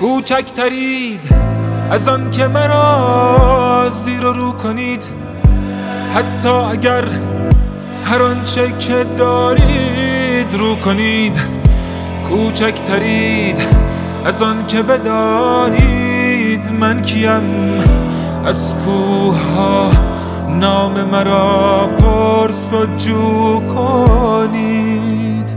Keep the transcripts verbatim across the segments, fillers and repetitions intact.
کوچکترید از آن که مرا زیر و رو کنید، حتی اگر هر آنچه که دارید رو کنید. کوچکترید از آن که بدانید من کیم، از کوه ها نام مرا پرسجو کنید.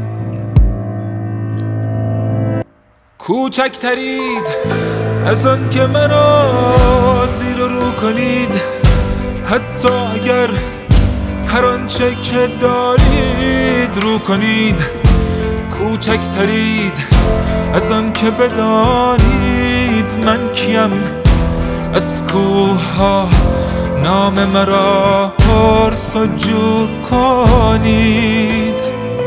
کوچکترید از آن که مرا زیر و رو کنید، حتی اگر هر آنچه که دارید رو کنید. کوچکترید از آن که بدانید من کیم، از کوه ها نام مرا پرسجو کنید.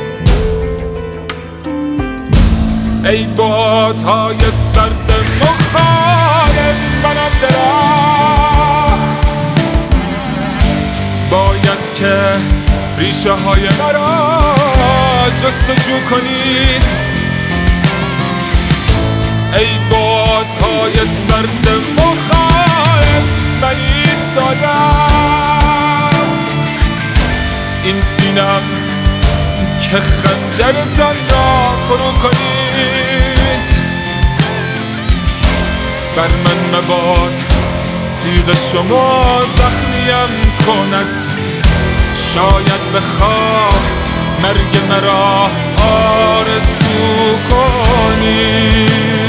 ای بادهای سرد مخالف منم درخت، باید که ریشه های مرا جستجو کنید. ای بادهای سرد مخالف من ایستادم، این سینم که خنجرتان را فرو کنید. بر من مباد تیغ شما زخمیم کند، شاید بخواه مرگ مرا آرزو کنید.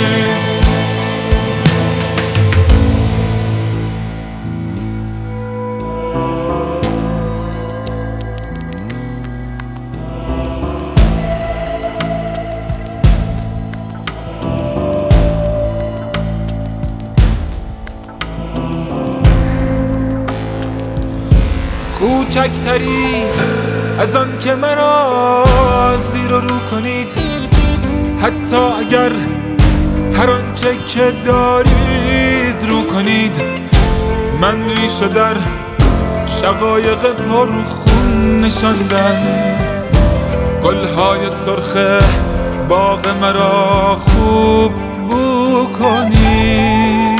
کوچکترید از آن که مرا زیر و رو کنید، حتی اگر هر آنچه که دارید رو کنید. من ریشه در شقایق پرخون نشاندم، گلهای سرخ باغ مرا خوب بو کنید.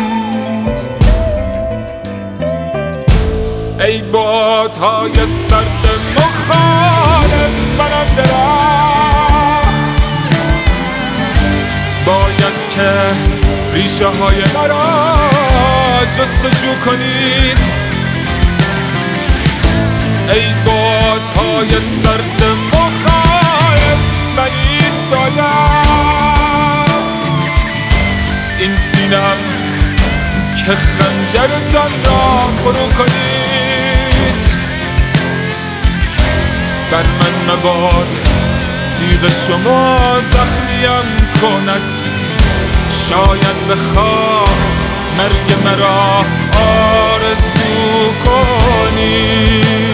ای بادهای سرد مخالف منم درخت، باید که ریشه های مرا جستجو کنید. ای بادهای سرد مخالف من ایستادم، این سینم که خنجرتان را فرو کنید. بر من مباد تیغ شما زخمیم کند، شاید بخواه مرگ مرا آرزو کنید.